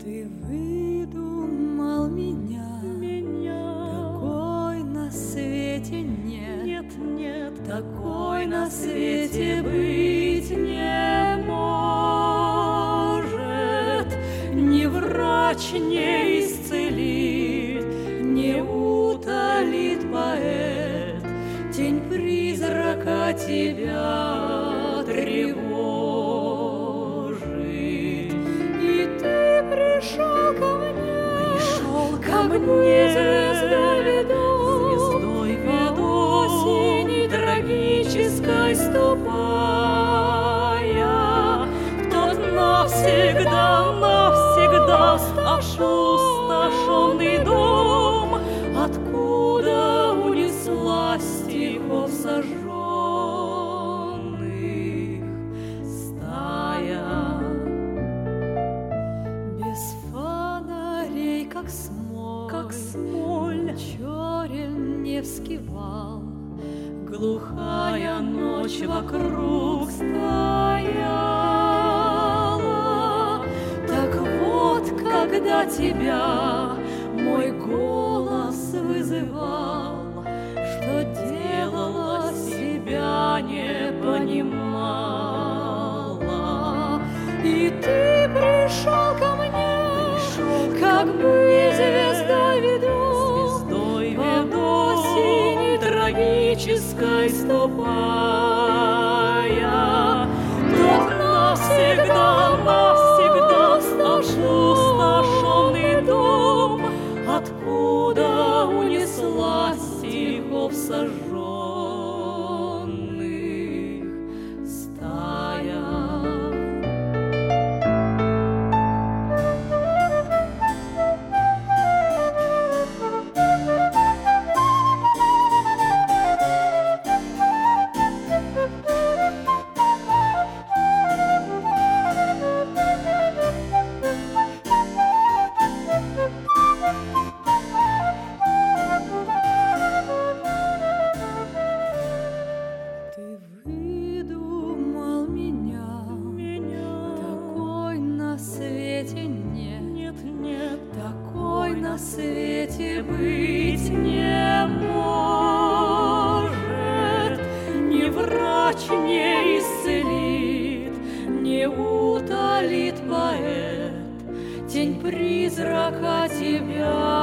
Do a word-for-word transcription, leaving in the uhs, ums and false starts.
Ты выдумал меня, меня. такой на свете нет, Нет, нет, такой на свете быть не может. Ни врач не исцелит, не утолит поэт, тень призрака тебя тревожит. И ты пришел ко мне, пришел ко как бы мне, звезда веду, звездой веду, по осени трагической ступая, в тот навсегда, навсегда опустошенный дом, откуда унесла стихов сожженных стая. Без фонарей, как смоль, как смоль, черен Невский вал, глухая ночь вокруг стояла. Так вот, когда тебя мой голос вызывал, что делала, себя не понимала. И ты пришел ко мне, пришел как бы звезда веду, звездой по веду, осени трагической ступая, тот навсегда, навсегда опустошенный дом, откуда унесла стихов сожженных стая. Ты выдумал меня, меня. такой на свете нет, Нет, нет, такой на свете быть не может. Ни врач не исцелит, не утолит поэт, тень призрака тебя